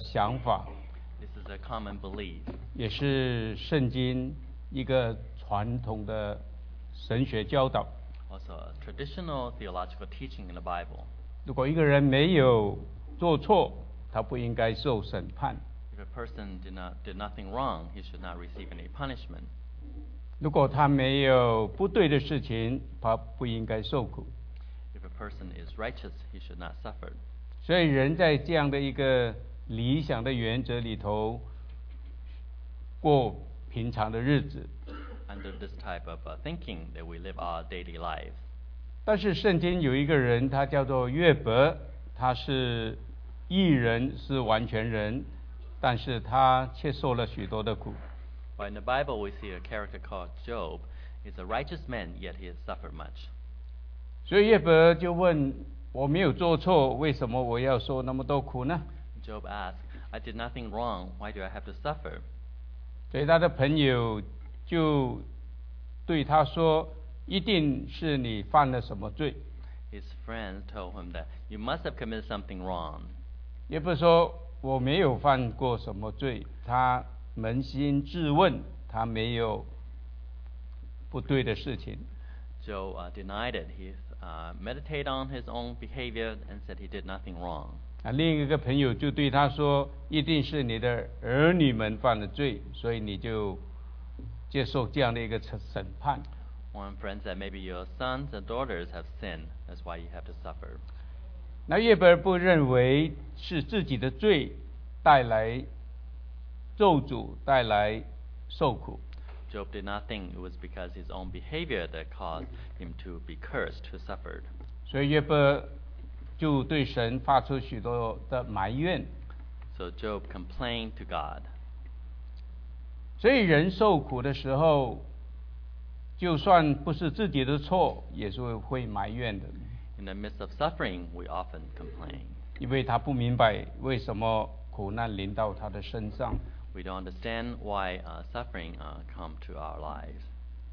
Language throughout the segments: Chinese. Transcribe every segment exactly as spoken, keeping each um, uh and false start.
想法， This is a common belief. 也是圣经一个传统的神学教导。 Also a traditional theological teaching in the Bible. 如果一个人没有做错，他不应该受审判。 If a person did not did nothing wrong, he should not receive any punishment. 如果他没有不对的事情，他不应该受苦。 If a person is righteous, he should not suffer. 所以人在这样的一个理想的原则里头过平常的日子。 Under this type of uh, thinking that we live our daily lives. 但是圣经有一个人，他叫做约伯，他是义人，是完全人，但是他却受了许多的苦。 But in the Bible, we see a character called Job. He's a righteous man, yet he has suffered much. 所以约伯就问：我没有做错，为什么我要受那么多苦呢？ Job asked, I did nothing wrong, why do I have to suffer? 所以他的朋友就对他说：一定是你犯了什么罪。 His friends told him that you must have committed something wrong. 约伯说：我没有犯过什么罪。他扪心自问，他没有不对的事情。 Job uh, denied it. He uh, meditated on his own behavior and said he did nothing wrong. 啊，另一个朋友就对他说：一定是你的儿女们犯了罪，所以你就接受这样的一个审审判。 One friend said maybe your sons and daughters have sinned. That's why you have to suffer. 那约伯不认为是自己的罪带来咒诅，带来受苦。 Job did not think it was because his own behavior that caused him to be cursed, to suffer. 所以约伯就对神发出许多的埋怨。 So Job complained to God. 所以人受苦的时候，就算不是自己的错，也是会埋怨的， In the midst of suffering, we often complain. 因为他不明白为什么苦难临到他的身上。 We don't understand why uh, suffering uh, come to our lives.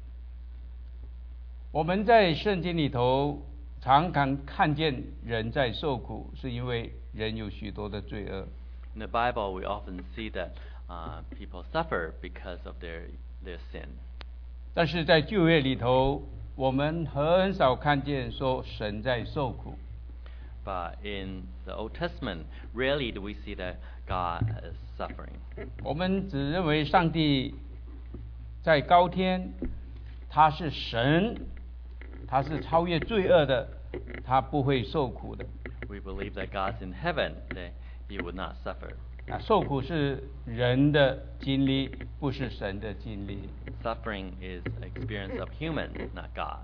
我们在圣经里头常常看见人在受苦，是因为人有许多的罪恶。 In the Bible, we often see that uh, people suffer because of their their sin. 但是在旧约里头，我们很少看见说神在受苦。 But in the Old Testament, rarely do we see that God is suffering. 我们只认为上帝在高天，他是神，他是超越罪恶的，他不会受苦的。 We believe that God's in heaven, that He would not suffer. 啊，受苦是人的经历，不是神的经历。 Suffering is experience of human, not God.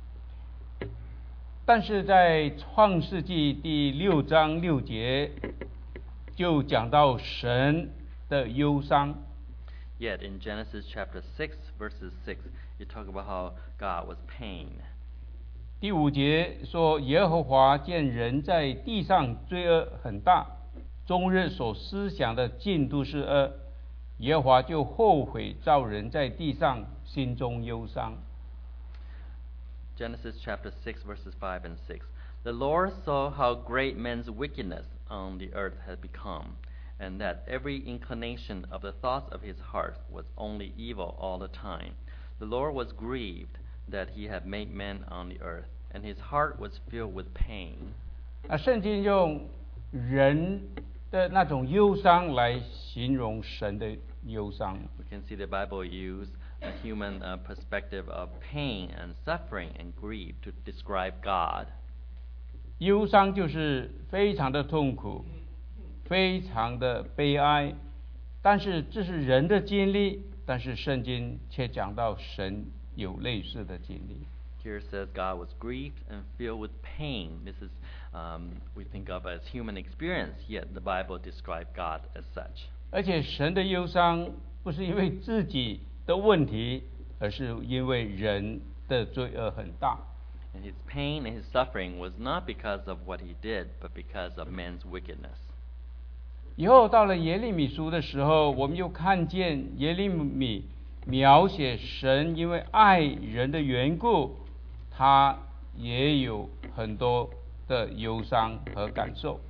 但是在创世纪第六章六节，就讲到神的忧伤。 Yet in Genesis chapter six, verses six, you talk about how God was pained. 第五节说：耶和华见人在地上罪恶很大，终日所思想的尽都是恶，耶和华就后悔造人在地上，心中忧伤。 Genesis chapter six, verses five and six. The Lord saw how great man's wickedness on the earth had become, and that every inclination of the thoughts of his heart was only evil all the time. The Lord was grieved that he had made man on the earth, and his heart was filled with pain. 啊，圣经用人的那种忧伤来形容神的忧伤。 We can see the Bible use a human uh, perspective of pain and suffering and grief to describe God. 忧伤就是非常的痛苦，非常的悲哀，但是这是人的经历，但是圣经却讲到神有类似的经历。 Here it says God was grieved and filled with pain. This is um, we think of as human experience, yet the Bible describes God as such. 而且神的忧伤不是因为自己的问题，而是因为人的罪恶很大。 And his pain and his suffering was not because of what he did, but because of man's wickedness. 以后到了耶利米书的时候，我们又看见耶利米描写神因为爱人的缘故，他也有很多的忧伤和感受。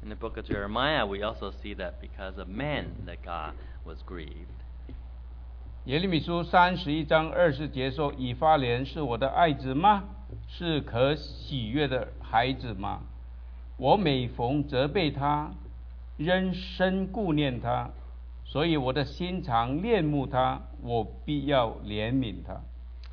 In the book of Jeremiah, we also see that because of men that God was grieved. 耶利米书三十一章二十节说：“以法莲是我的爱子吗？是可喜悦的孩子吗？我每逢责备他，仍深顾念他，所以我的心常恋慕他，我必要怜悯他。”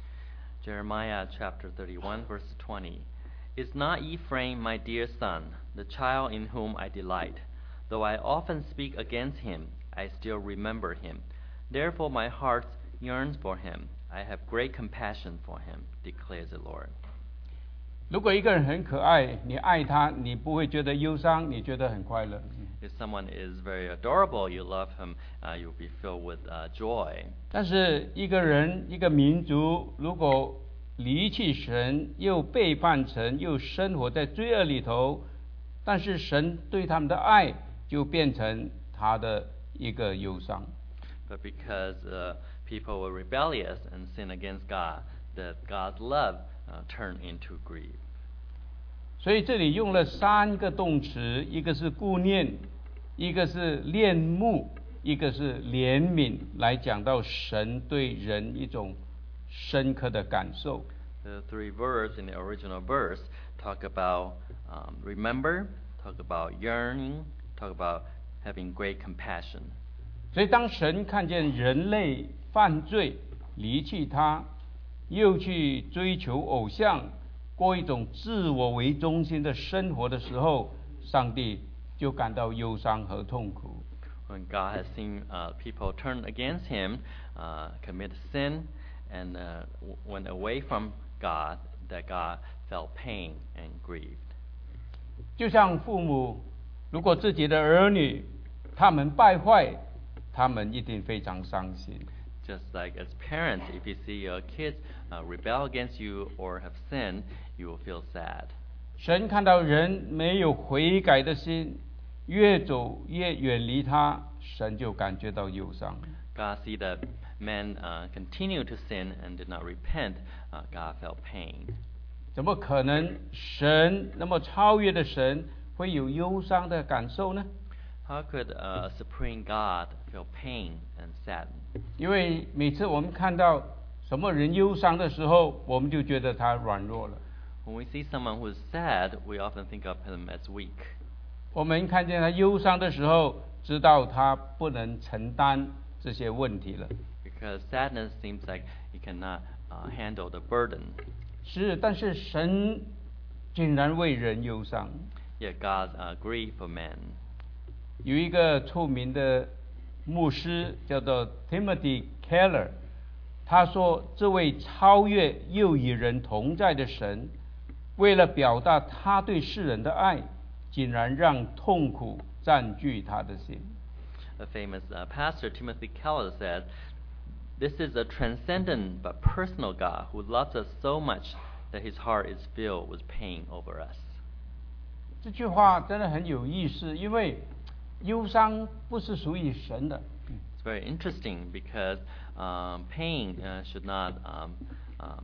Jeremiah chapter thirty-one, verse twenty. Is not Ephraim my dear son, the child in whom I delight? Though I often speak against him, I still remember him. Therefore my heart yearns for him. I have great compassion for him, declares the Lord. 如果一个人很可爱，你爱他，你不会觉得忧伤，你觉得很快乐。 If someone is very adorable, you love him, uh, you'll be filled with uh, joy. 但是一个人、一个民族，如果离弃神，又背叛神，又生活在罪恶里头，但是神对他们的爱就变成他的一个忧伤。 But because uh, people were rebellious and sin against God, that God's love uh, turned into grief. 所以这里用了三个动词，一个是顾念，一个是恋慕，一个是怜悯，来讲到神对人一种深刻的感受。 The three words in the original verse talk about um, remember, talk about yearning, talk about having great compassion. 所以当神看见人类犯罪，离弃他，又去追求偶像，过一种自我为中心的生活的时候，上帝就感到忧伤和痛苦。 When God has seen uh, people turn against him, uh, commit sin, and uh, w- went away from God, that God felt pain and grieved. 就像父母，如果自己的儿女他们败坏，他们一定非常伤心。 Just like as parents, if you see your kids uh, rebel against you or have sinned, you will feel sad. 神看到人没有悔改的心，越走越远离他，神就感觉到忧伤。 God see that men uh, continue to sin and did not repent, uh, God felt pain. 怎么可能神那么超越的神会有忧伤的感受呢？ How could uh, a supreme God feel pain and sadness? 因为每次我们看到什么人忧伤的时候，我们就觉得他软弱了。 When we see someone who is sad, we often think of him as weak. 我们看见他忧伤的时候，知道他不能承担这些问题了。 Because sadness seems like he cannot uh, handle the burden. 是，但是神竟然为人忧伤。 Yet God uh, grieved for men. 有一个出名的牧师叫做 Timothy Keller， 他说这位超越又与人同在的神，为了表达他对世人的爱，竟然让痛苦占据他的心。 A famous uh, pastor, Timothy Keller, said, "This is a transcendent but personal God who loves us so much that his heart is filled with pain over us." 这句话真的很有意思，因为忧伤不是属于神的。 It's very interesting because um, pain uh, should not um, um,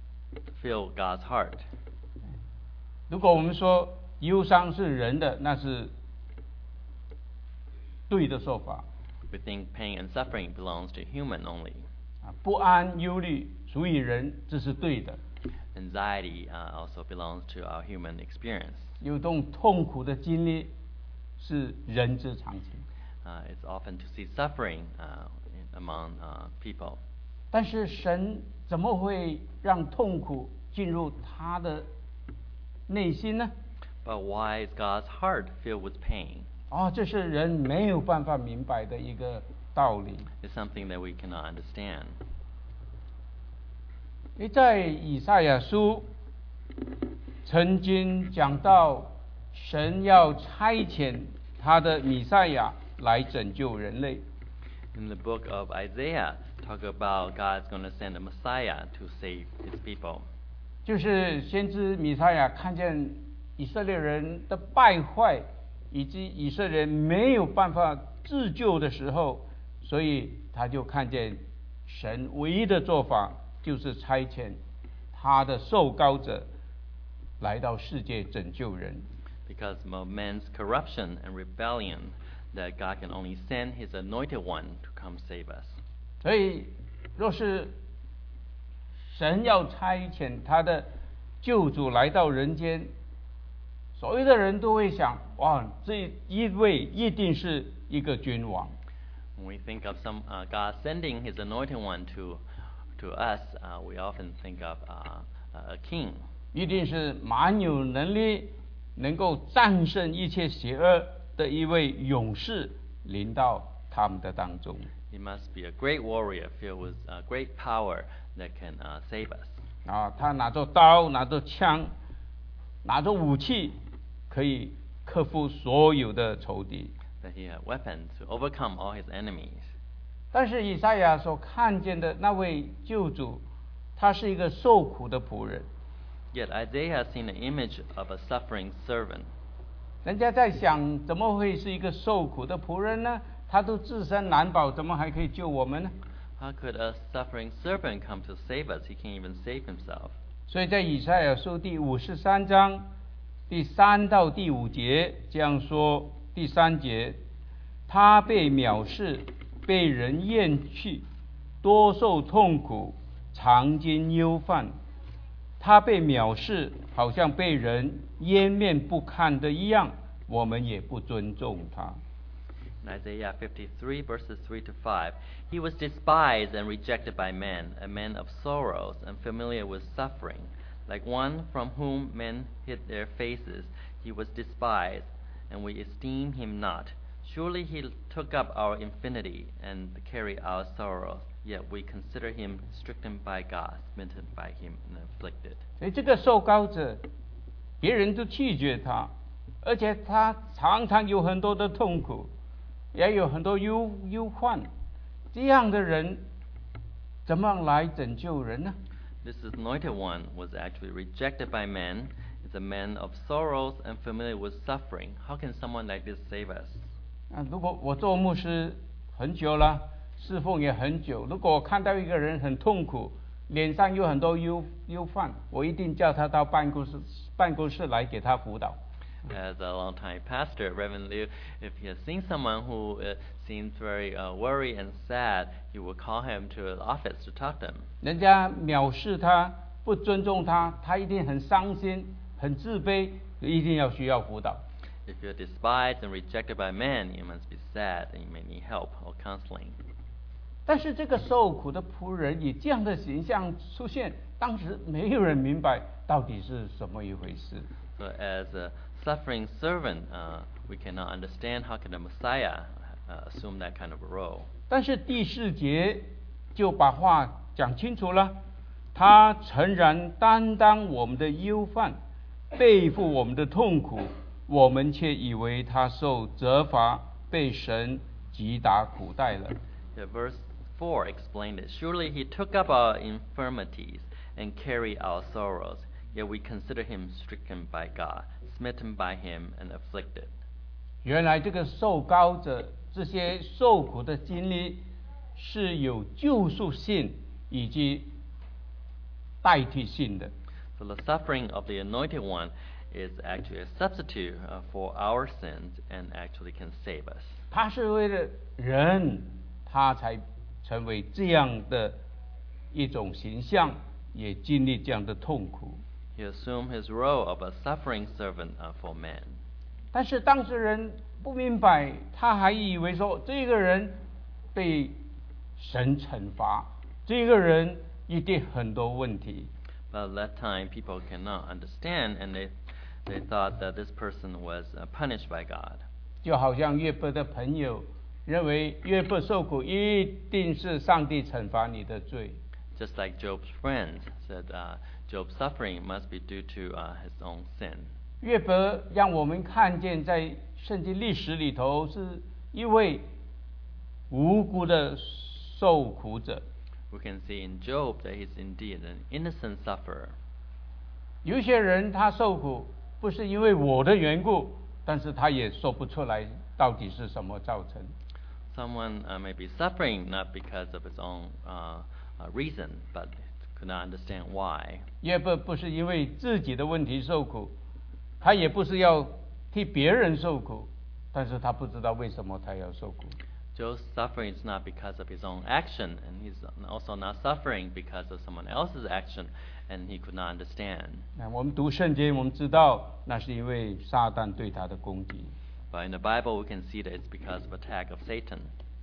fill God's heart. 如果我们说忧伤是人的，那是对的说法。 We think pain and suffering belongs to human only. 啊，不安、忧虑属于人，这是对的。 Anxiety uh, also belongs to our human experience. 有种痛苦的经历是人之常情。 Uh, it's often to see suffering uh, in, among uh, people. 但是神怎么会让痛苦进入他的内心呢？ But why is God's heart filled with pain? 哦，这是人没有办法明白的一个道理。 It's something that we cannot understand. 因为在以赛亚书曾经讲到，神要差遣他的弥赛亚来拯救人类。 In the book of Isaiah, talk about God's going to send a Messiah to save his people. 就是先知弥赛亚看见以色列人的败坏，以及以色列人没有办法自救的时候，所以他就看见神唯一的做法就是差遣他的受膏者来到世界拯救人。 because of man's corruption and rebellion, that God can only send His anointed one to come save us. 所以，若是神要差遣他的救主来到人间，所有的人都会想：哇，这一位一定是一个君王。 When we think of some uh, God sending His anointed one to to us, uh, we often think of uh, a king. 一定是蛮有能力，能够战胜一切邪恶的一位勇士临到他们的当中。 He must be a great warrior filled with uh, great power that can uh, save us. 啊，他拿着刀，拿着枪，拿着武器，可以克服所有的仇敌。 That he had weapons to overcome all his enemies. 但是以赛亚所看见的那位救主，他是一个受苦的仆人。 Yet Isaiah has seen the image of a suffering servant. 人家在想，怎么会是一个受苦的仆人呢？他都自身难保，怎么还可以救我们呢？ How could a suffering servant come to save us? He can't even save himself. 所以在以赛亚书第五十三章第三到第五节这样说：第三节，他被藐视，被人厌弃，多受痛苦，常经忧患。他被藐视，好像被人湮灭不堪的一样，我们也不尊重他。 In Isaiah fifty-three, verses three to five, he was despised and rejected by men, a man of sorrows and familiar with suffering. Like one from whom men hid their faces, he was despised, and we esteemed him not. Surely he took up our infirmity and carried our sorrows, yet we consider him stricken by God, smitten by him, and afflicted. 所以这个受膏者，别人都拒绝他，而且他常常有很多的痛苦，也有很多忧忧患。这样的人，怎么来拯救人呢？ This anointed one was actually rejected by men. Is a man of sorrows and familiar with suffering. How can someone like this save us? 啊，如果我做牧师很久了，侍奉也很久，如果我看到一个人很痛苦，脸上有很多忧忧患，我一定叫他到办公室办公室来给他辅导。 As a long-time pastor, Reverend Liu, if he has seen someone who uh, seems very uh, worried and sad, he will call him to the office to talk to him. 人家藐视他，不尊重他，他一定很伤心、很自卑，一定要需要辅导。 If you're despised and rejected by men, you must be sad and you may need help or counseling. 但是这个受苦的仆人以这样的形象出现，当时没有人明白到底是什么一回事。 So as a suffering servant, uh, we cannot understand how can the Messiah uh, assume that kind of a role. 但是第四节就把话讲清楚了，他诚然担当我们的忧患，背负我们的痛苦，我们却以为他受责罚，被神击打苦待了。 Yeah, verse four explained it. Surely he took up our infirmities and carried our sorrows, yet we consider him stricken by God, smitten by him and afflicted. 原来这个受膏者这些受苦的经历是有救赎性以及代替性的。 So the suffering of the anointed one is actually a substitute uh, for our sins and actually can save us. 他是为了人，他才成为这样的一种形象，也经历这样的痛苦。 He assumed his role of a suffering servant uh, for men. 但是当事人不明白，他还以为说这个人被神惩罚，这个人一定很多问题。 But at that time, people cannot understand, and they they thought that this person was uh, punished by God. 就好像约伯的朋友认为约伯受苦一定是上帝惩罚你的罪。 Just like Job's friends said, uh, Job's suffering must be due to uh, his own sin. 约伯让我们看见，在圣经历史里头是一位无辜的受苦者。 We can see in Job that he's indeed an innocent sufferer. 有些人他受苦不是因为我的缘故，但是他也说不出来到底是什么造成。 Someone uh, may be suffering not because of his own uh, uh, reason, but could not understand why. 约伯不是因为自己的问题受苦，他也不是要替别人受苦，但是他不知道为什么他要受苦。 Job's suffering is not because of his own action, and he's also not suffering because of someone else's action, and he could not understand. 那我们读圣经，我们知道那是因为撒旦对他的攻击。 But in the Bible, we can see that it's because of attack of Satan.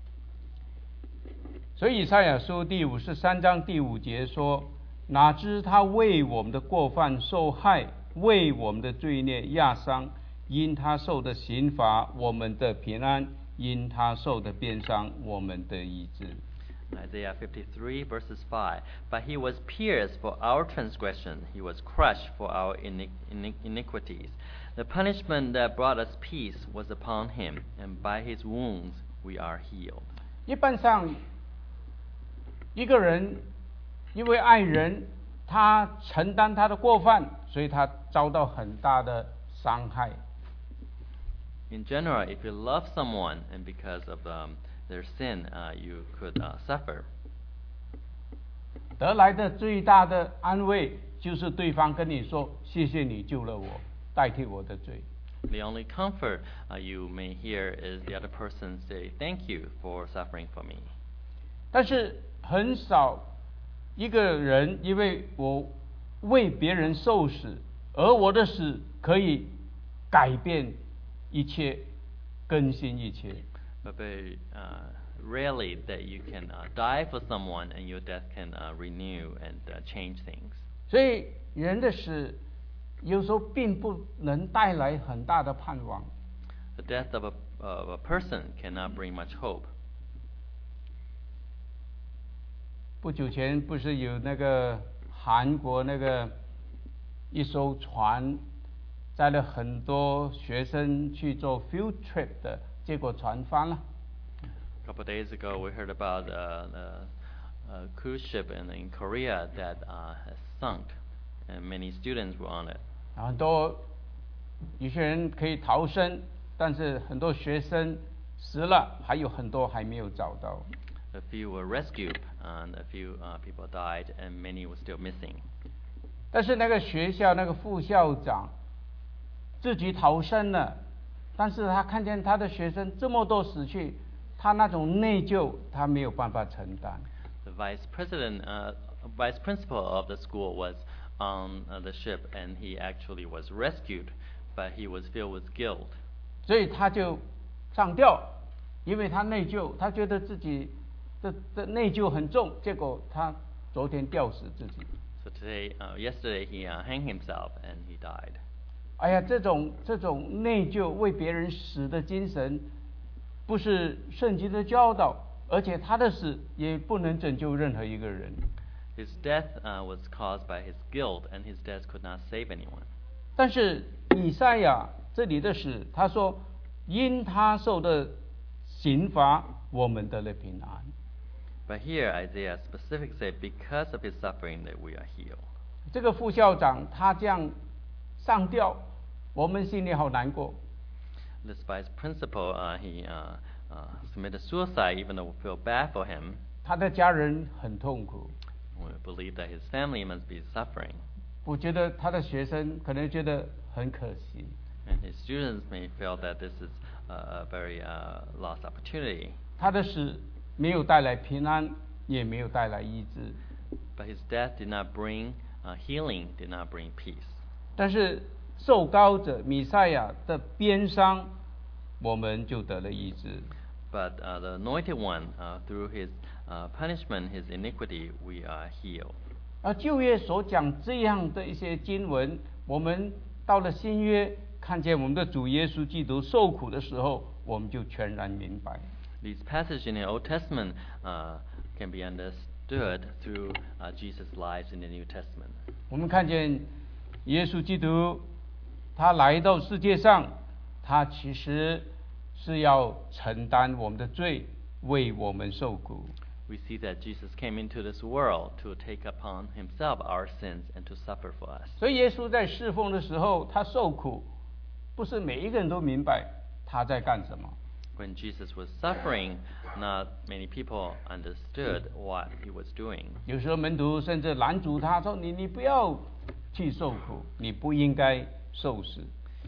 所以以赛亚书第五十三章第五节说：“哪知他为我们的过犯受害，为我们的罪孽压伤，因他受的刑罚，我们的平安。”因他受的鞭伤，我们的医治。 Isaiah fifty-three verses five. But he was pierced for our transgression, he was crushed for our iniq- iniq- iniquities. The punishment that brought us peace was upon him, and by his wounds we are healed. 一般上，一个人因为爱人，他承担他的过犯，所以他遭到很大的伤害。 In general, if you love someone and because of um, their sin, uh, you could uh, suffer. 得来的最大的安慰就是对方跟你说：“谢谢你救了我，代替我的罪。” The only comfort uh, you may hear is the other person say, "Thank you for suffering for me." 但是很少一个人因为我为别人受死，而我的死可以改变一切，更新一切。 But very uh, rarely that you can uh, die for someone and your death can uh, renew and uh, change things. 所以人的死有时候并不能带来很大的盼望。 The death of a, of a person cannot bring much hope. 不久前不是有那个韩国那个一艘船载了很多学生去做 field trip 的，结果船翻了。 A couple of days ago, we heard about uh, the uh, cruise ship in, in Korea that uh, has sunk, and many students were on it. 很多有些人可以逃生，但是很多学生死了，还有很多还没有找到。 A few were rescued, and a few uh, people died, and many were still missing. 但是那个学校那个副校长自己逃生了，但是他看见他的学生这么多死去，他那种内疚他没有办法承担。 The vice president, uh, vice principal of the school was on uh, the ship, and he actually was rescued, but he was filled with guilt. 所以他就上吊，因为他内疚，他觉得自己的的内疚很重，结果他昨天吊死自己。 So today, uh, yesterday, he uh, hanged himself and he died. 哎呀，这种这种内疚为别人死的精神，不是圣经的教导，而且他的死也不能拯救任何一个人。 His death uh, was caused by his guilt, and his death could not save anyone. 但是以赛亚这里的死，他说因他受的刑罚，我们得了平安。 But here, Isaiah specifically said, because of his suffering that we are healed. 这个副校长他这样上吊，我们心里好难过。 This vice principal, uh, he uh, uh, committed suicide, even though we feel bad for him. 他的家人很痛苦。 We believe that his family must be suffering. 我觉得他的学生可能觉得很可惜。 And his students may feel that this is uh, a very uh, lost opportunity. 他的死没有带来平安，也没有带来医治。 But his death did not bring uh, healing, did not bring peace. 但是受膏者弥赛亚的鞭伤，我们就得了医治。 But uh, the anointed one, uh, through his uh, punishment, his iniquity, we are healed. 而旧约所讲这样的一些经文，我们到了新约，看见我们的主耶稣基督受苦的时候，我们就全然明白。 These passages in the Old Testament uh, can be understood through uh, Jesus' lives in the New Testament. 我们看见耶稣基督，他来到世界上，他其实是要承担我们的罪，为我们受苦。 We see that Jesus came into this world to take upon himself our sins and to suffer for us. 所以耶稣在侍奉的时候，他受苦，不是每一个人都明白他在干什么。 When Jesus was suffering, not many people understood what he was doing. 有时候门徒甚至拦阻他说：“你你不要去受苦，你不应该受死。”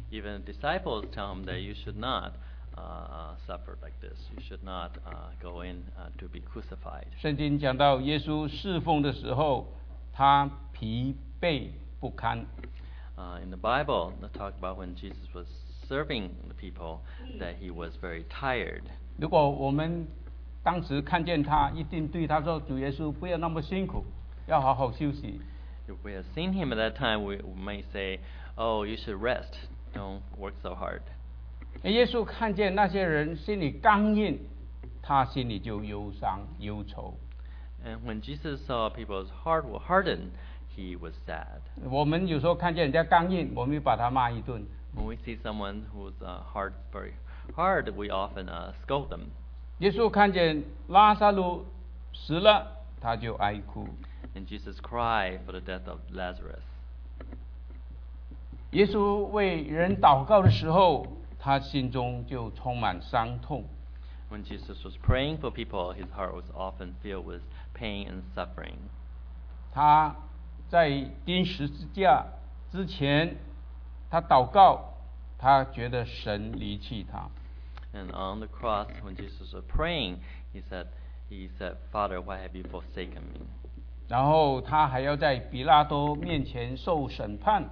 Even the disciples tell him that you should not uh, suffer like this. You should not uh, go in uh, to be crucified. 圣经讲到耶稣侍奉的时候，他疲惫不堪。 Uh, in the Bible, they talk about when Jesus was serving the people, that he was very tired. 如果我们当时看见他，一定对他说：“主耶稣，不要那么辛苦，要好好休息。” If we had seen him at that time, we, we may say, "Oh, you should rest. Don't work so hard." 耶稣看见那些人心里刚硬，他心里就忧伤忧愁。 And when Jesus saw people's heart were hardened, he was sad. 我们有时候看见人家刚硬，我们就把他骂一顿。 When we see someone whose uh, heart is very hard, we often uh, scold them. 耶稣看见拉撒路死了，他就哀哭。 And Jesus cried for the death of Lazarus. 耶稣为人祷告的时候，他心中就充满伤痛。 When Jesus was praying for people, his heart was often filled with pain and suffering. 他在钉十字架之前，他祷告，他觉得神离弃他。 And on the cross, when Jesus was praying, he said, he said, "Father, why have you forsaken me?" 然后他还要在比拉多面前受审判。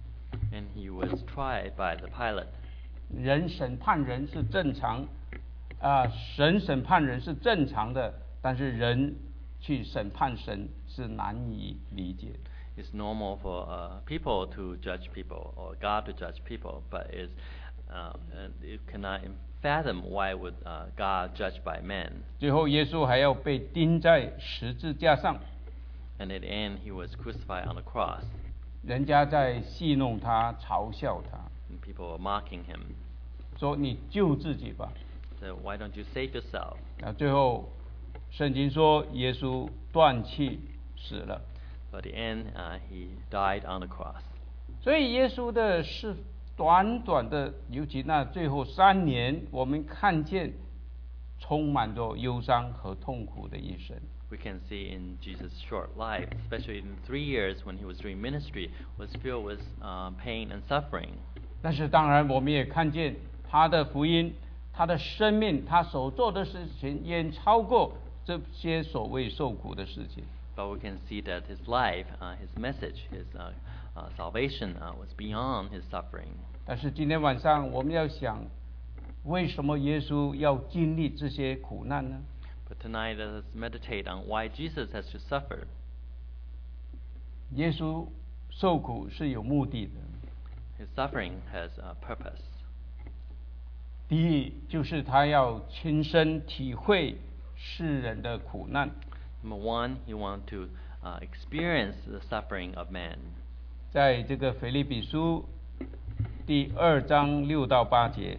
And he was tried by the Pilate. 人审判人是正常，啊、呃，神审判人是正常的，但是人去审判神是难以理解。 It's normal for uh, people to judge people or God to judge people, but it's, um, and you cannot fathom why would uh, God judge by men. 最后，耶稣还要被钉在十字架上。 And at the end, he was crucified on the cross. 人家在戏弄他，嘲笑他， And people were mocking him. 说你救自己吧。 So why don't you save yourself? 那最后，圣经说耶稣断气死了。 But at the end, uh, he died on the cross. 所以耶稣的是短短的，尤其那最后三年，我们看见充满着忧伤和痛苦的一生。 We can see in Jesus' short life, especially in three years when he was doing ministry, was filled with uh, pain and suffering. 但是当然，我们也看见他的福音，他的生命，他所做的事情，远超过这些所谓受苦的事情。 But we can see that his life, uh, his message, his uh, uh, salvation uh, was beyond his suffering. 但是今天晚上我们要想，为什么耶稣要经历这些苦难呢？ But tonight, let us meditate on why Jesus has to suffer. 耶稣受苦是有目的的。 His suffering has a purpose. 第一，就是他要亲身体会世人的苦难。 Number one, he wanted to uh, experience the suffering of man. 在这个腓立比书第二章六到八节，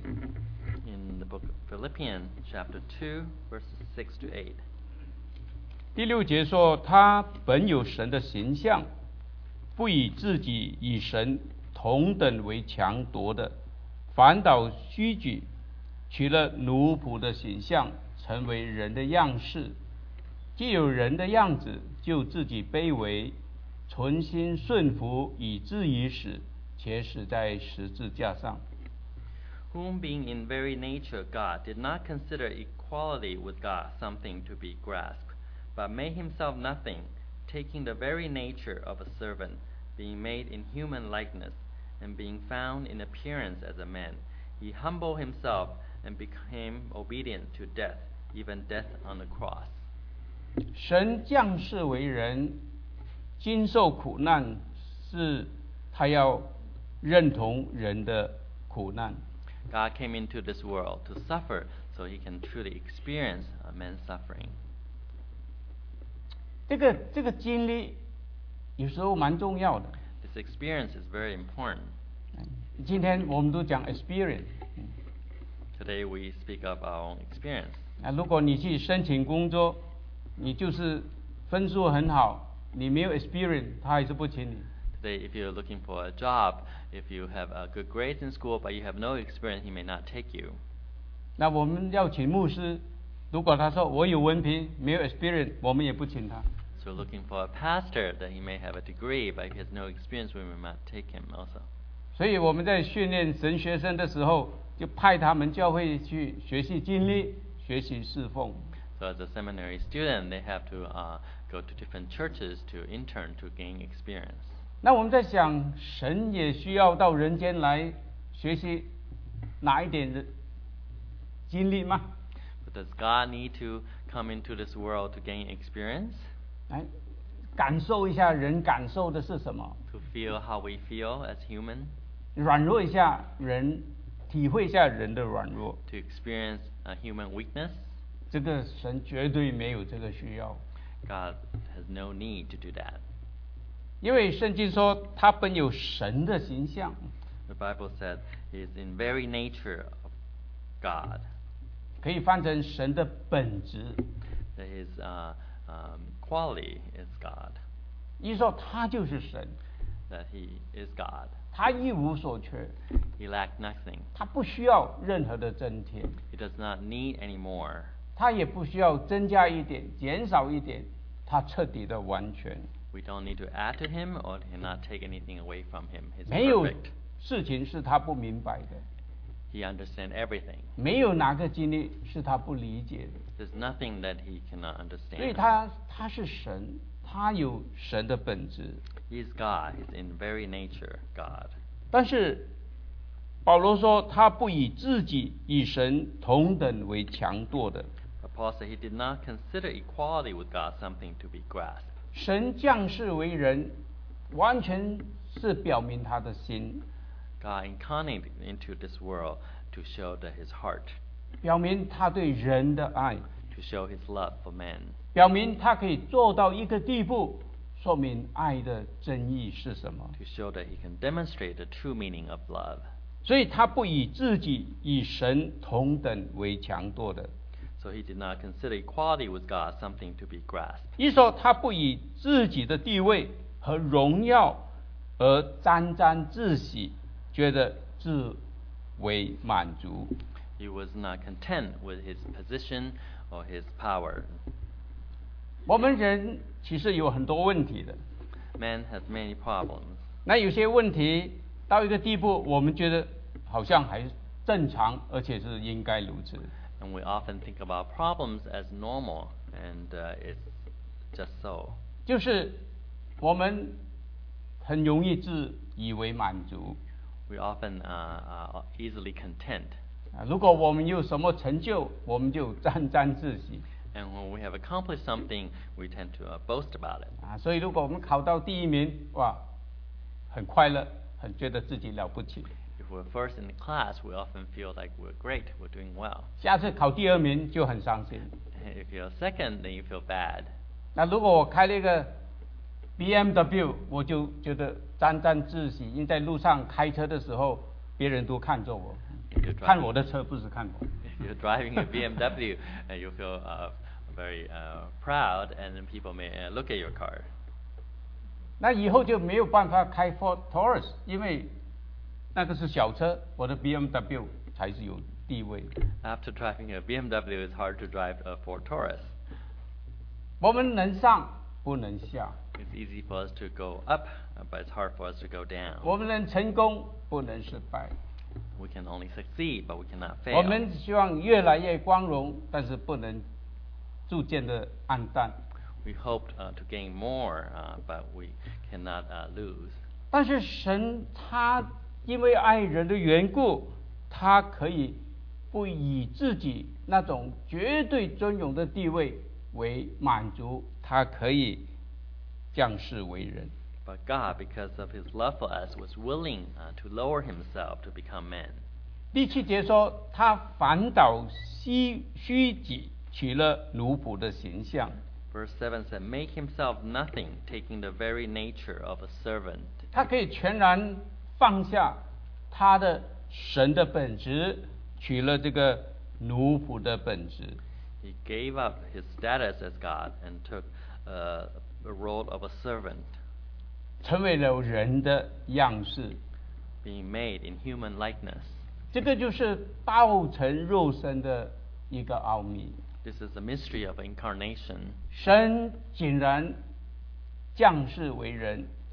In the book of Philippians, chapter two, verses six to eight. 第六节说，他本有神的形象，不以自己与神同等为强夺的，反倒虚举，取了奴仆的形象，成为人的样式。既有人的样子，就自己卑微，存心顺服，以至于死，且死在十字架上。 Whom being in very nature God did not consider equality with God something to be grasped, but made himself nothing, taking the very nature of a servant, being made in human likeness, and being found in appearance as a man. He humbled himself and became obedient to death, even death on the cross. 神降世为人，经受苦难，是他要认同人的苦难。 God came into this world to suffer so he can truly experience uh, man's suffering. 这个这个经历有时候蛮重要的。 This experience is very important. 今天我们都讲 experience。 Today we speak of our own experience. 啊，如果你去申请工作，你就是分数很好，你没有 experience， 他还是不请你。 Today, if you're looking for a job, if you have uh, good grades in school but you have no experience, he may not take you. 那我们要请牧师，如果他说我有文凭，没有 experience， 我们也不请他。 So we're looking for a pastor that he may have a degree, but if he has no experience, we may not take him also. 所以我们在训练神学生的时候，就派他们教会去学习经历，学习侍奉。 So as a seminary student, they have to uh, go to different churches to intern to gain experience. 那我们在想，神也需要到人间来学习哪一点的经历吗？ But does God need to come into this world to gain experience? 来感受一下人感受的是什么， To feel how we feel as human? 软弱一下人，体会一下人的软弱。 To experience uh, human weakness? 这个神绝对没有这个需要， God has no need to do that. 因为圣经说他本有神的形象， The Bible said he is in very nature of God. 可以翻成神的本质。 That his uh, um, quality is God. 一说他就是神， That he is God. 他一无所缺， He lacked nothing. 他不需要任何的增添， He does not need any more. 他也不需要增加一点，减少一点，他彻底的完全， We don't need to add to him or cannot take anything away from him. He's 没有 perfect. 事情是他不明白的， He understands everything. 没有哪个经历是他不理解的。 There's nothing that he cannot 所以 understand. 他他是神，他有神的本质。 He is God. He's in very nature God. 但是保罗说，他不以自己与神同等为强夺的。 But Paul said he did not consider equality with God something to be grasped. 神降世为人，完全是表明他的心， God incarnated into this world to show that his heart, 表明他对人的爱， to show his love for man, 表明他可以做到一个地步，说明爱的真意是什么。 to show that he can demonstrate the true meaning of love. 所以他不以自己与神同等为强夺的。 So he did not consider equality with God something to be grasped. 一说他不以自己的地位和荣耀而沾沾自喜，觉得自为满足。 He was not content with his position or his power. 我们人其实有很多问题的， Man has many problems. 那有些问题到一个地步，我们觉得好像还正常，而且是应该如此。 And we often think about problems as normal, and uh, it's just so. 就是我们很容易自以为满足。 We often uh, are easily content. 啊，如果我们有什么成就，我们就沾沾自喜。 And when we have accomplished something, we tend to uh, boast about it. 啊，所以如果我们考到第一名，哇，很快乐，很觉得自己了不起。 If we're first in the class, we often feel like we're great, we're doing well. 下次考第二名就很伤心。 And if you're second, then you feel bad. 那如果我开了一个 B M W， 我就觉得沾沾自喜，因为在路上开车的时候，别人都看着我， If you're 看 driving, 我的车，不是看我。 if you're driving a B M W, uh, you feel uh, very uh, proud, and then people may uh, look at your car. 那以后就没有办法开 Ford Taurus， 因为那个是小车，我的 B M W 才是有地位。 After driving a B M W, it's hard to drive a Ford Taurus. 我们能上不能下， It's easy for us to go up, uh, but it's hard for us to go down. 我们能成功不能失败。 We can only succeed, but we cannot 我 fail. 们希望越来越光荣，但是不能逐渐的暗淡。 We hoped uh, to gain more, uh, but we cannot uh, lose. 但是神他因为爱人的缘故，他可以不以自己那种绝对尊荣的地位为满足，他可以降世为人。 But God, because of his love for us, was willing uh, to lower himself to become man. 第七节说，他反倒虚虚己，取了奴仆的形象。 Verse seven said, Make himself nothing, taking the very nature of a servant. 他可以全然放下他的神的本质，取了这个奴仆的本质。 He gave up his status as God and took uh, the role of a servant, 成为了人的样式。 being made in human likeness. 这个就是道成肉身的一个奥秘。 This is the mystery of incarnation. 神竟然降世为人，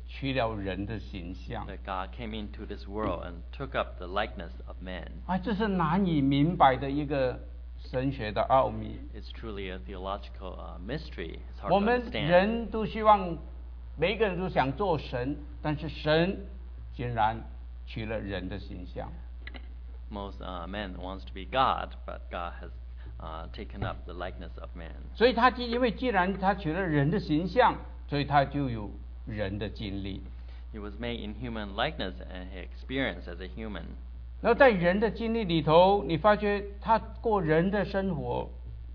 取了人的形象。 that God came into this world and took up the likeness of man. 哎，这是难以明白的一个神学的奥秘。 It's truly a theological uh, mystery. It's hard 我 to 们 understand. 人都希望，每个人都想做神，但是神竟然取了人的形象。 Most uh, men wants to be God, but God has uh, taken up the likeness of man. 所以他既因为既然他取了人的形象，所以他就有人的经历。 He was made in human likeness and he experienced as a human. 然后在人的经历里头，你发觉他过人的生活。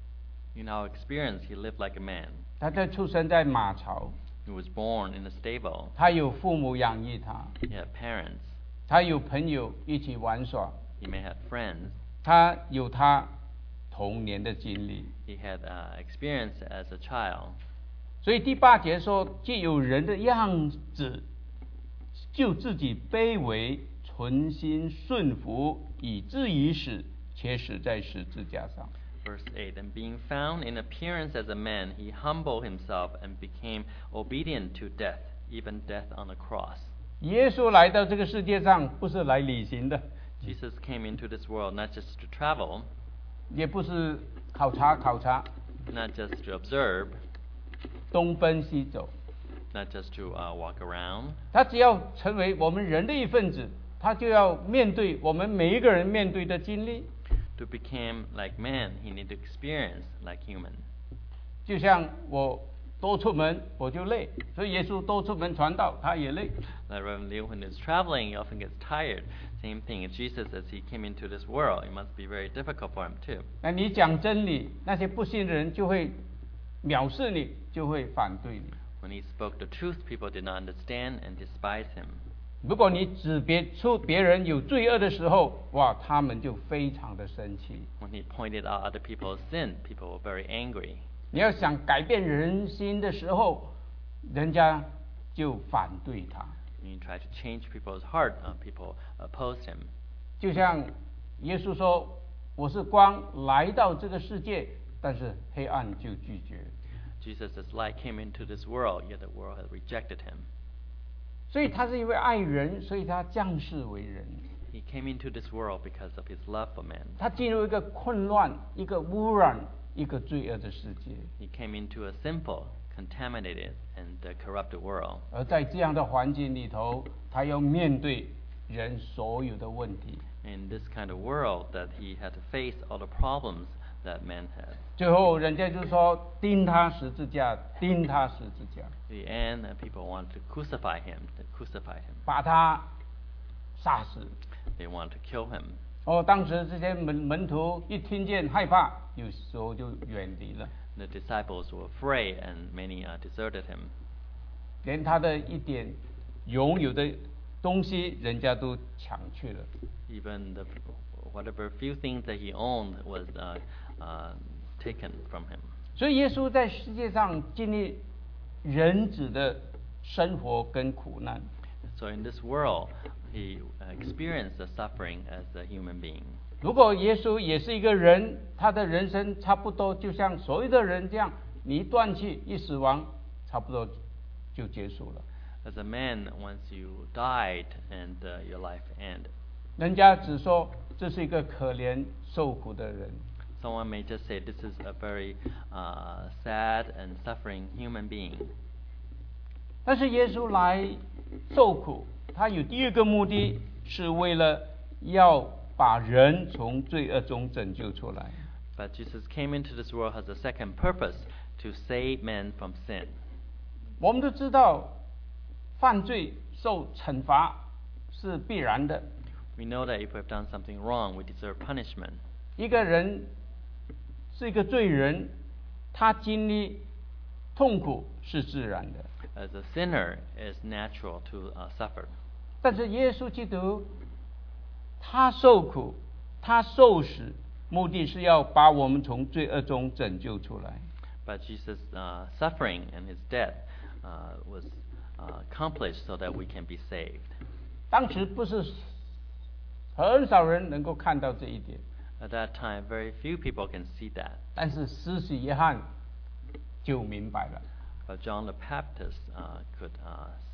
In our experience, he lived like a man. 他在出生在马槽， He was born in a stable. 他有父母养育他， He had parents. 他有朋友一起玩耍， He may have friends. 他有他童年的经历。 He had uh, experience as a child. 所以第八节说，既有人的样子，就自己卑微，存心顺服，以至于死，且死在十字架上。 Verse eight, and being found in appearance as a man, he humbled himself and became obedient to death, even death on the cross. 耶稣来到这个世界上，不是来旅行的， Jesus came into this world not just to travel, 也不是考察考察， not just to observe, 东奔西走。 not just to uh, walk around. 他只要成为我们人的一份子，他就要面对我们每一个人面对的经历。 To become like man, he needed to experience like human. 就像我多出门，我就累，所以耶稣多出门传道，他也累。 Like Reverend Liu, when he's traveling, he often gets tired. Same thing as Jesus, as he came into this world, it must be very difficult for him too. 那你讲真理，那些不信的人就会藐视你，就会反对你。 When he spoke the truth, people did not understand and despise him. 如果你指别出别人有罪恶的时候，哇，他们就非常的生气。 When he pointed out other people's sin, people were very angry. 你要想改变人心的时候，人家就反对他。 When he tried to change people's heart, uh, people opposed him. 就像耶稣说：“我是光来到这个世界，但是黑暗就拒绝。” Jesus' light came into this world, yet the world had rejected him. 所以他是因为爱人，所以他降世为人。 He came into this world because of his love for man. 他进入一个混乱、一个污染、一个罪恶的世界。 He came into a sinful, contaminated, and uh, corrupted world. 而在这样的环境里头，他要面对人所有的问题。 In this kind of world, that he had to face all the problems that man had. 最后，人家就说钉他十字架，钉他十字架， In the end, uh, people wanted to crucify him, to crucify him. 把他杀死。 They wanted to kill him. 哦，当时这些门门徒一听见害怕，有时候就远离了， The disciples were afraid, and many uh, deserted him. 连他的一点拥有的东西，人家都抢去了。 Even the whatever few things that he owned was uh, uh, taken from him. 所以耶稣在世界上经历人子的生活跟苦难。 So in this world, he uh, experienced the suffering as a human being. 如果耶稣也是一个人，他的人生差不多就像所有的人这样，你一断气一死亡，差不多就结束了。 As a man, once you died and uh, your life ended. 人家只说这是一个可怜受苦的人。 Someone may just say this is a very uh, sad and suffering human being. 但是耶稣来受苦，他有第二个目的，是为了要把人从罪恶中拯救出来。 But Jesus came into this world has a second purpose, to save men from sin. 我们都知道，犯罪受惩罚是必然的。 We know that if we have done something wrong, we deserve punishment. 一个人是一个罪人，他经历痛苦是自然的。 As a sinner, it's natural to uh, suffer. 但是耶稣基督，他受苦，他受死，目的是要把我们从罪恶中拯救出来。 But Jesus' uh, suffering and his death uh, was uh, accomplished so that we can be saved. 当时不是很少人能够看到这一点， At that time, very few people can see that. 但是施洗约翰就明白了。 But John the Baptist uh, could uh, see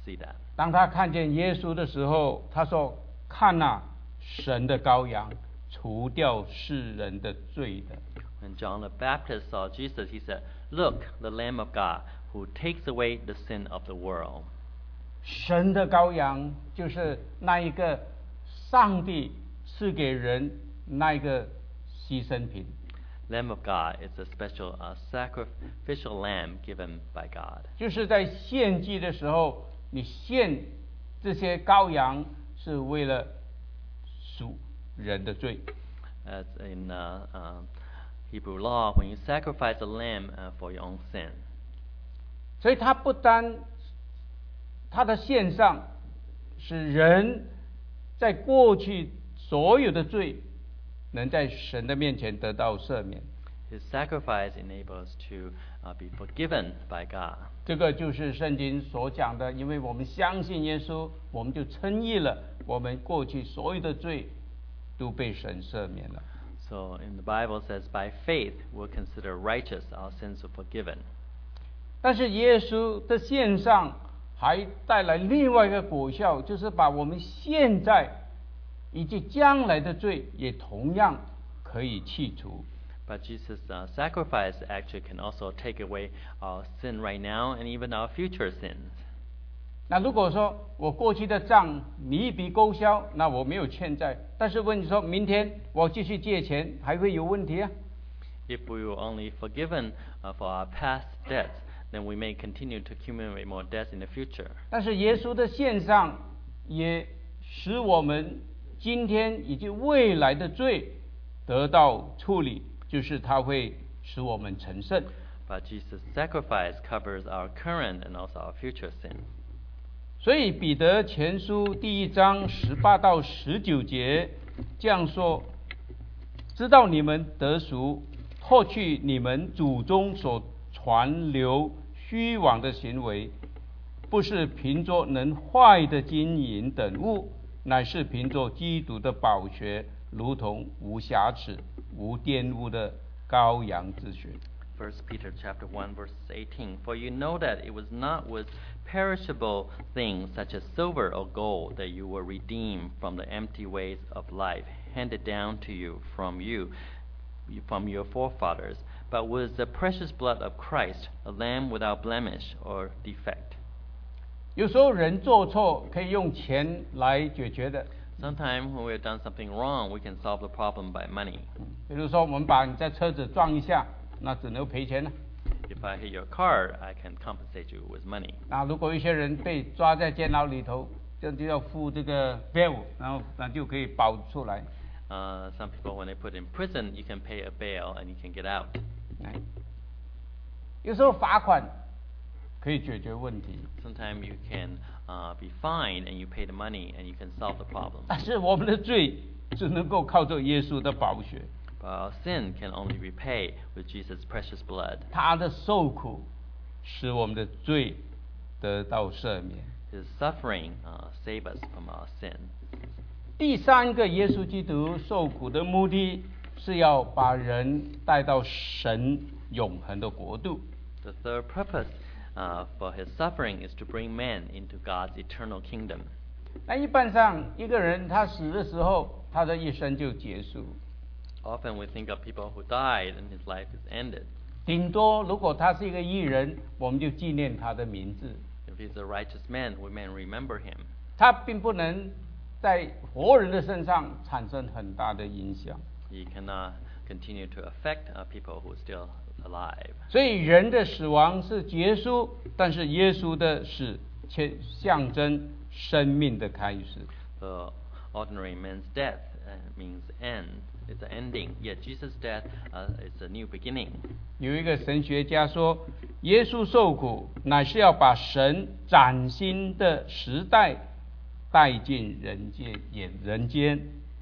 see that. 当他看见耶稣的时候，他说：“看哪，神的羔羊，除掉世人的罪的。” When John the Baptist saw Jesus, he said, "Look, the Lamb of God, who takes away the sin of the world." 神的羔羊就是那一个上帝赐给人那一个牺牲品。 Lamb of God is a special uh, sacrificial lamb given by God. 就是在献祭的时候，你献这些羔羊是为了赎人的罪。 As in uh, uh, Hebrew law, when you sacrifice a lamb uh, for your own sin. 所以他不单他的献上使人在过去所有的罪能在神的面前得到赦免。 His sacrifice enables us to uh, be forgiven by God. 这个就是圣经所讲的，因为我们相信耶稣，我们就称义了，我们过去所有的罪都被神赦免了。 So in the Bible says, by faith we're considered righteous, our sins are forgiven. 但是耶稣的献上还带来另外一个果效，就是把我们现在以及将来的罪也同样可以去除。 But Jesus' uh, sacrifice actually can also take away our sin right now and even our future sins. 那如果说我过去的账你一笔勾销，那我没有欠债，但是问你说明天我继续借钱，还会有问题啊？ If we were only forgiven uh, for our past debts, then we may continue to accumulate more debts in the future. 但是耶稣的献上也使我们今天以及未来的罪得到处理，就是他会使我们成圣。 But Jesus' sacrifice covers our current and also our future sins. 所以彼得前书第一章十八到十九节这样说：知道你们得赎，脱去你们祖宗所传流虚妄的行为，不是凭着能坏的金银等物，乃是凭着基督的宝血，如同无瑕疵、无玷污的羔羊之血。 First Peter chapter one verse eighteen. For you know that it was not with perishable things such as silver or gold that you were redeemed from the empty ways of life handed down to you from you from your forefathers, but with the precious blood of Christ, a lamb without blemish or defect. 有时候人做错可以用钱来解决的。 Sometimes when we've done something wrong, we can solve the problem by money. 比如说我们把你在车子撞一下，那只能赔钱了。 If I hit your car, I can compensate you with money. 那如果一些人被抓在监牢里头，这就要付这个 bail， 然后那就可以保出来。 Uh, some people, when they put in prison, you can pay a bail and you can get out. 哎，有时候罚款可以解决问题， Sometimes you can uh, be fined and you pay the money and you can solve the problem. 但是我们的罪只能够靠着耶稣的宝血， But our sin can only be paid with Jesus' precious blood. 他的受苦使我们的罪得到赦免。 His suffering uh, save us from our sin. 第三个，耶稣基督受苦的目的是要把人带到神永恒的国度。 The third purpose uh, for his suffering is to bring man into God's eternal kingdom. 那一般上，一个人他死的时候，他的一生就结束。 Often we think of people who died and his life is ended. 顶多如果他是一个义人，我们就纪念他的名字。 If he's a righteous man, we may remember him. 他并不能在活人的身上产生很大的影响。 He cannot continue to affect uh, people who are still alive. 所以人的死亡是结束，但是耶稣的死却象征生命的开始。 The ordinary man's death uh, means end. It's an ending. Yet Jesus' death uh, is a new beginning. 有一个神学家说，耶稣受苦乃是要把神崭新的时代带进人间，也人间。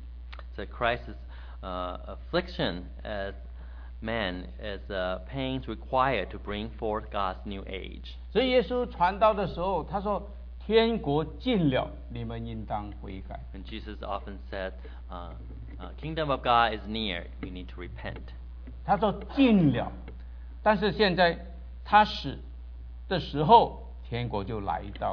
So Christ's uh, affliction as man is the pains required to bring forth God's new age. 所以耶稣传道的时候，他说：“天国近了，你们应当悔改。” And Jesus often said, uh, uh, "Kingdom of God is near. You need to repent." 他说近了，但是现在他死的时候，天国就来到了。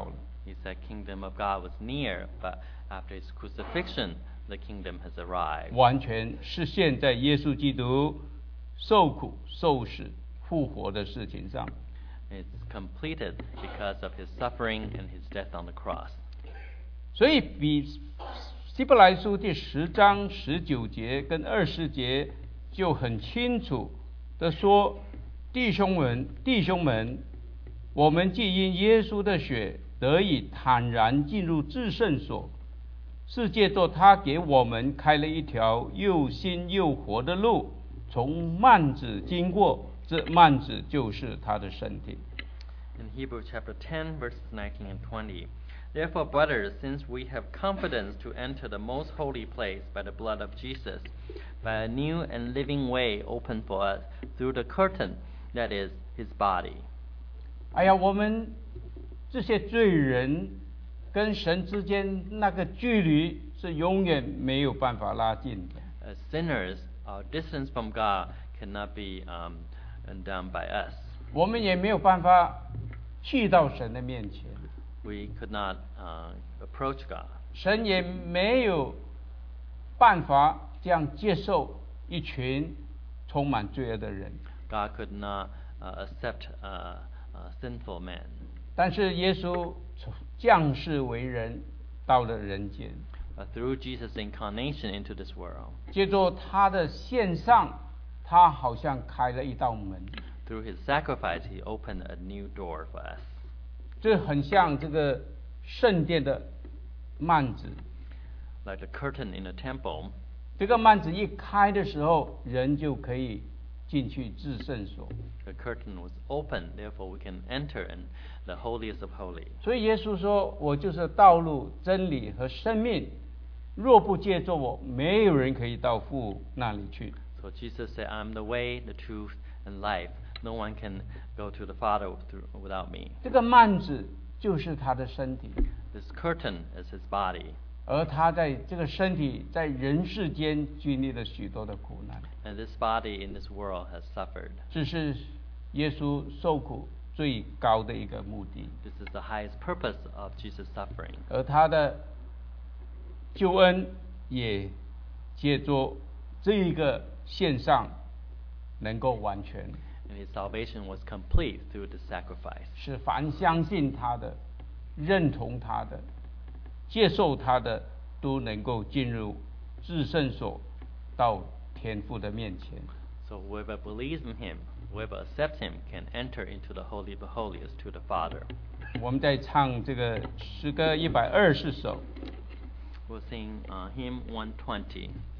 He said kingdom of God was near, but after his crucifixion, the kingdom has arrived. 完全实现在耶稣基督受苦、受死、复活的事情上。 It's completed because of his suffering and his death on the cross. 所以比希伯来书第十章十九节跟二十节就很清楚的说，弟兄们，弟兄们，我们既因耶稣的血得以坦然进入至圣所，是借着他给我们开了一条又新又活的路，从幔子经过，这幔子就是他的身体。 In Hebrews chapter ten, verses nineteen and twenty. Therefore, brothers, since we have confidence to enter the most holy place by the blood of Jesus, by a new and living way opened for us through the curtain that is his body. 哎呀，我们这些罪人跟神之间那个距离是永远没有办法拉近的。 As sinners, our distance from God cannot be um, undone by us. 我们也没有办法去到神的面前。 We could not uh, approach God. 神也没有办法这样接受一群充满罪恶的人。 God could not uh, accept uh, uh, sinful men. 但是耶稣降世为人，到了人间。 But through Jesus' incarnation into this world, 借着他的献上，他好像开了一道门。 through his sacrifice, he opened a new door for us. 这很像这个圣殿的幔子。 Like the curtain in a temple, 这个幔子一开的时候，人就可以进去至圣所。 the curtain was open, therefore we can enter in the holiest of holies. 所以耶稣说：“我就是道路、真理和生命，若不借着我，没有人可以到父那里去。” So Jesus said, I'm the way, the truth, and life. No one can go to the Father through, without me. 这个幔子就是他的身体， This curtain is his body, 而他在这个身体在人世间经历了许多的苦难， and this body in this world has suffered. 这是耶稣受苦最高的一个目的。 This is the highest purpose of Jesus' suffering. 而他的救恩也借着这一个线上能够完全， And his salvation was complete through the sacrifice. 是凡相信他的、认同他的、接受他的，都能够进入至圣所，到天父的面前。 So whoever believes in him, whoever accepts him, can enter into the Holy of Holies to the Father. 我们在唱这个诗歌一百二十首。 We'll sing uh, hymn one twenty.